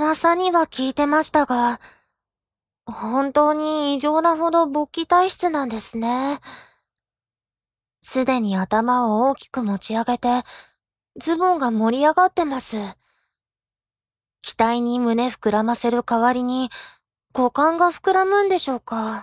噂には聞いてましたが、本当に異常なほど勃起体質なんですね。すでに頭を大きく持ち上げて、ズボンが盛り上がってます。期待に胸膨らませる代わりに、股間が膨らむんでしょうか。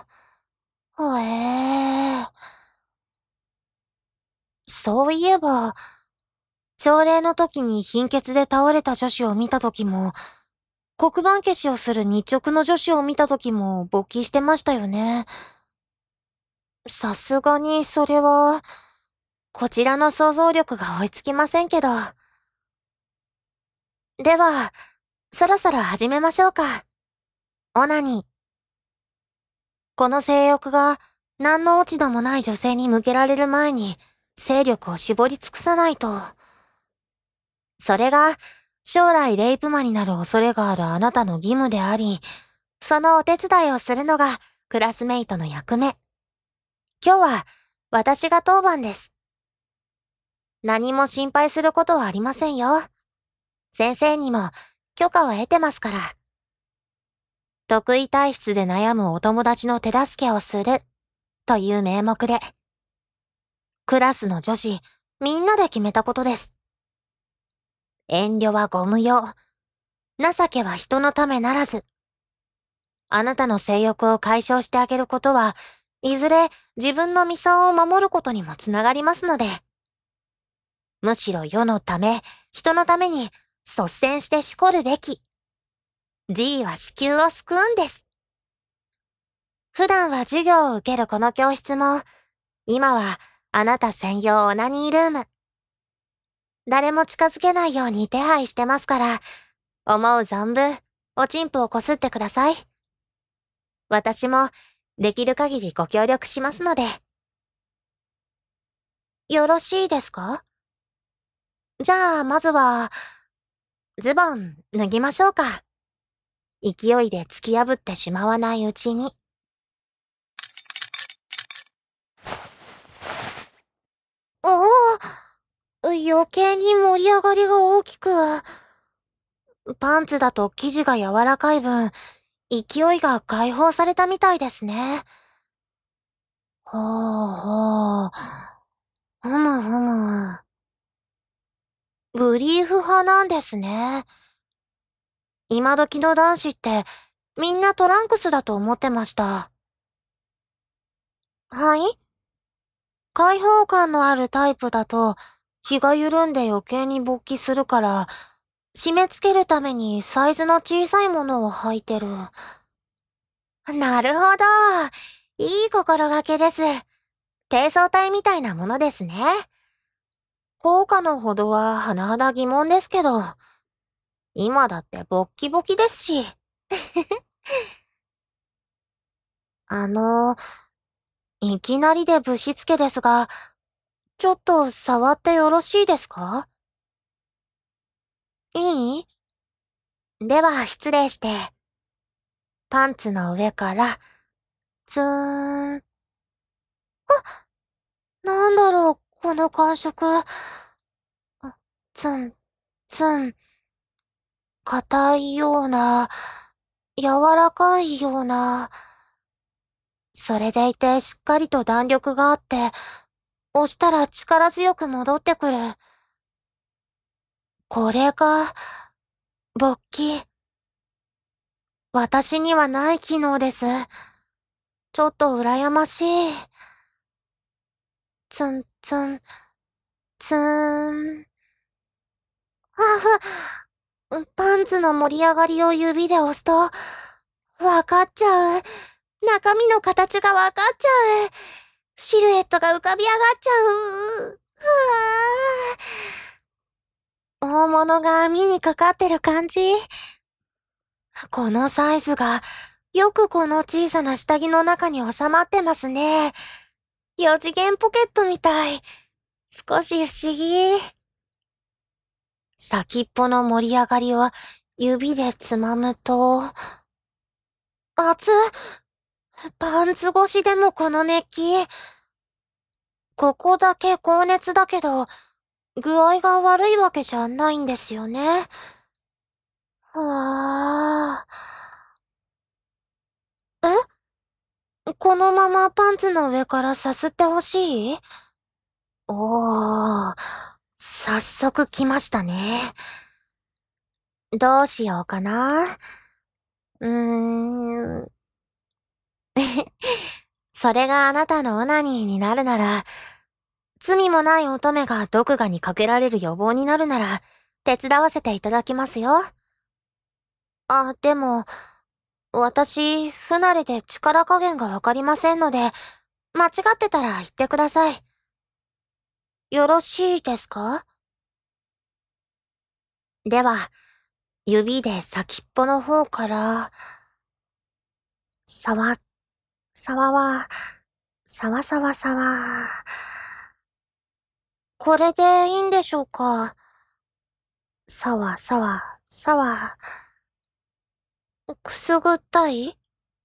そういえば、朝礼の時に貧血で倒れた女子を見た時も、黒板消しをする日直の女子を見た時も勃起してましたよね。さすがにそれは、こちらの想像力が追いつきませんけど。では、そろそろ始めましょうか。オナニー。この性欲が何の落ち度もない女性に向けられる前に、勢力を絞り尽くさないと。それが、将来レイプ魔になる恐れがあるあなたの義務であり、そのお手伝いをするのがクラスメイトの役目。今日は、私が当番です。何も心配することはありませんよ。先生にも許可を得てますから。得意体質で悩むお友達の手助けをする、という名目で。クラスの女子、みんなで決めたことです。遠慮はご無用。情けは人のためならず。あなたの性欲を解消してあげることは、いずれ自分の身さを守ることにもつながりますので。むしろ世のため、人のために率先してしこるべき。G は子宮を救うんです。普段は授業を受けるこの教室も、今はあなた専用オナニールーム。誰も近づけないように手配してますから、思う存分、おちんぽをこすってください。私も、できる限りご協力しますので。よろしいですか？じゃあ、まずは、ズボン脱ぎましょうか。勢いで突き破ってしまわないうちに。おお、余計に盛り上がりが大きく。パンツだと生地が柔らかい分、勢いが解放されたみたいですね。ほうほう。ふむふむ。ブリーフ派なんですね。今時の男子ってみんなトランクスだと思ってました。はい？開放感のあるタイプだと気が緩んで余計に勃起するから締め付けるためにサイズの小さいものを履いてる。なるほど。いい心がけです。低層体みたいなものですね。効果のほどは甚だ疑問ですけど、今だってボッキボキですし。あの、いきなりでぶしつけですが、ちょっと触ってよろしいですか？いい？では失礼して、パンツの上から、ツーン。なんだろう、この感触。ツン、ツン、硬いような、柔らかいような。それでいてしっかりと弾力があって、押したら力強く戻ってくる。これが、勃起。私にはない機能です。ちょっと羨ましい。ツンツン、ツーン。パンツの盛り上がりを指で押すと、わかっちゃう。中身の形がわかっちゃう。シルエットが浮かび上がっちゃう。大物が網にかかってる感じ。このサイズが、よくこの小さな下着の中に収まってますね。四次元ポケットみたい。少し不思議。先っぽの盛り上がりを指でつまむと、熱っ。パンツ越しでもこの熱気。ここだけ高熱だけど、具合が悪いわけじゃないんですよね。 あこのままパンツの上からさすってほしい？おー、早速来ましたね。どうしようかな。うーん。それがあなたのオナニーになるなら、罪もない乙女が毒牙にかけられる予防になるなら、手伝わせていただきますよ。でも、私、不慣れで力加減がわかりませんので、間違ってたら言ってください。よろしいですか？では、指で先っぽの方から、さわ、さわわ、さわさわさわ。これでいいんでしょうか？さわさわ、さわ。くすぐったい？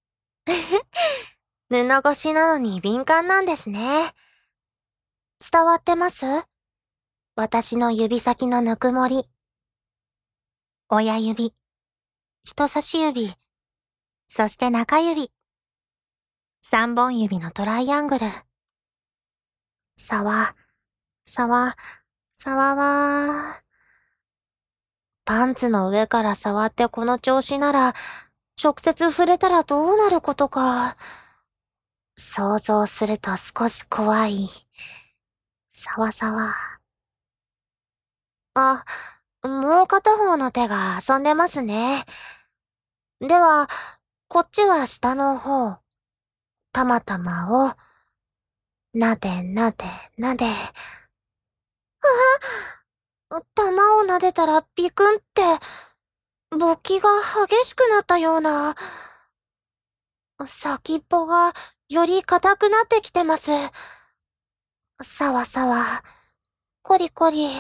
布越しなのに敏感なんですね。伝わってます？私の指先のぬくもり。親指、人差し指、そして中指。三本指のトライアングル。さわ、さわ、さわわー。パンツの上から触ってこの調子なら、直接触れたらどうなることか。想像すると少し怖い。さわさわ。あ、もう片方の手が遊んでますね。では、こっちは下の方。たまたまを、なでなでなで。玉を撫でたらビクンって、勃起が激しくなったような。先っぽがより硬くなってきてます。さわさわ、コリコリ。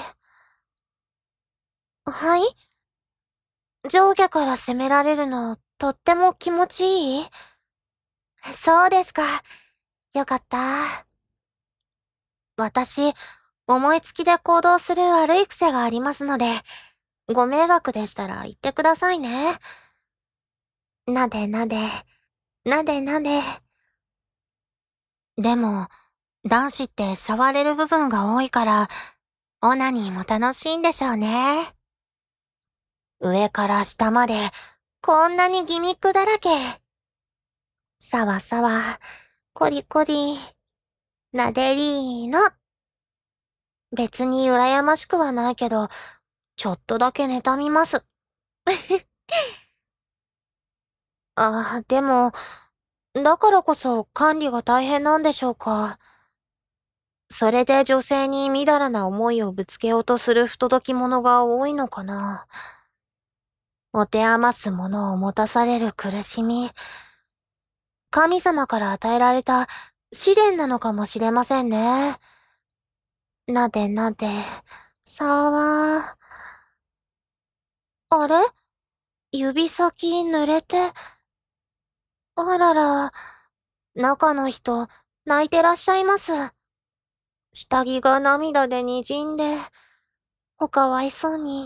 はい？上下から攻められるの、とっても気持ちいい？そうですか。よかった。私、思いつきで行動する悪い癖がありますので、ご迷惑でしたら言ってくださいね。なでなで、なでなで。でも、男子って触れる部分が多いから、オナニーも楽しいんでしょうね。上から下まで、こんなにギミックだらけ。さわさわ、コリコリ、なでりーの。別に羨ましくはないけど、ちょっとだけ妬みます。でも、だからこそ管理が大変なんでしょうか。それで女性にみだらな思いをぶつけようとする不届き者が多いのかな。持て余すものを持たされる苦しみ。神様から与えられた試練なのかもしれませんね。なでなで、さわ。あれ？指先濡れて。あらら、中の人、泣いてらっしゃいます。下着が涙で滲んで、おかわいそうに。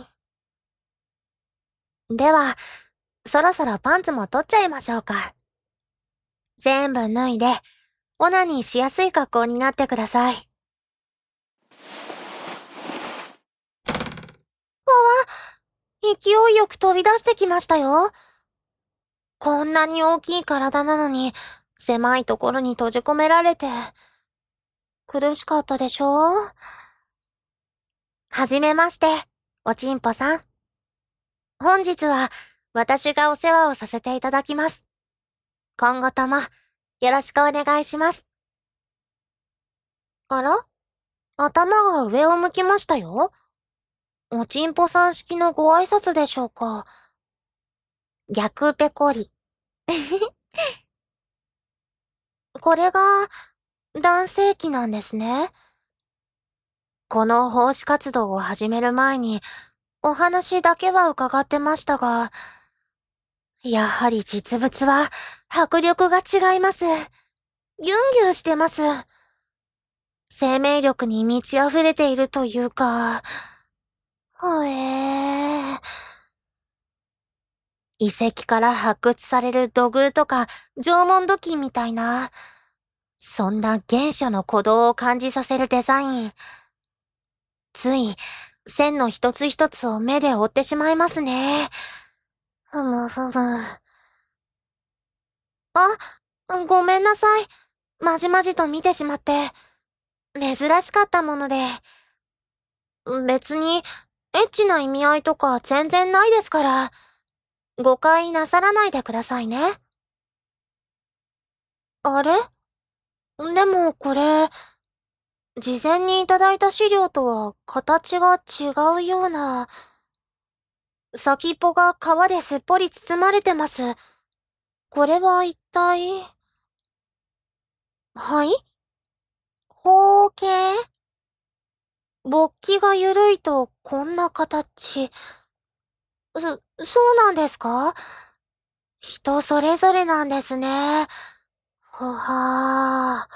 では、そろそろパンツも取っちゃいましょうか。全部脱いで、オナニーしやすい格好になってください。勢いよく飛び出してきましたよ。こんなに大きい体なのに、狭いところに閉じ込められて、苦しかったでしょ？はじめまして、おちんぽさん。本日は、私がお世話をさせていただきます。今後とも、よろしくお願いします。あら？頭が上を向きましたよ。おちんぽさん式のご挨拶でしょうか。逆ペコリ。これが、男性器なんですね。この奉仕活動を始める前に、お話だけは伺ってましたが、やはり実物は迫力が違います。ギュンギュンしてます。生命力に満ち溢れているというか、ほえー。 遺跡から発掘される土偶とか縄文土器みたいな、そんな原初の鼓動を感じさせるデザイン。つい、線の一つ一つを目で追ってしまいますね。ふむふむ。ごめんなさい。まじまじと見てしまって。珍しかったもので。別に、エッチな意味合いとか全然ないですから、誤解なさらないでくださいね。あれ？でもこれ、事前にいただいた資料とは形が違うような。先っぽが皮ですっぽり包まれてます。これは一体？はい？方形？勃起が緩いとこんな形。そうなんですか？人それぞれなんですね。ほは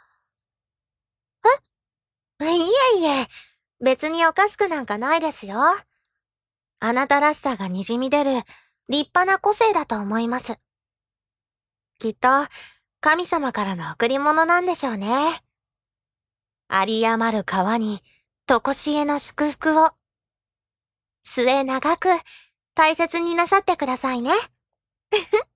ー。いえいえ、別におかしくなんかないですよ。あなたらしさが滲み出る立派な個性だと思います。きっと、神様からの贈り物なんでしょうね。有り余る川に、とこしえの祝福を。末長く、大切になさってくださいね。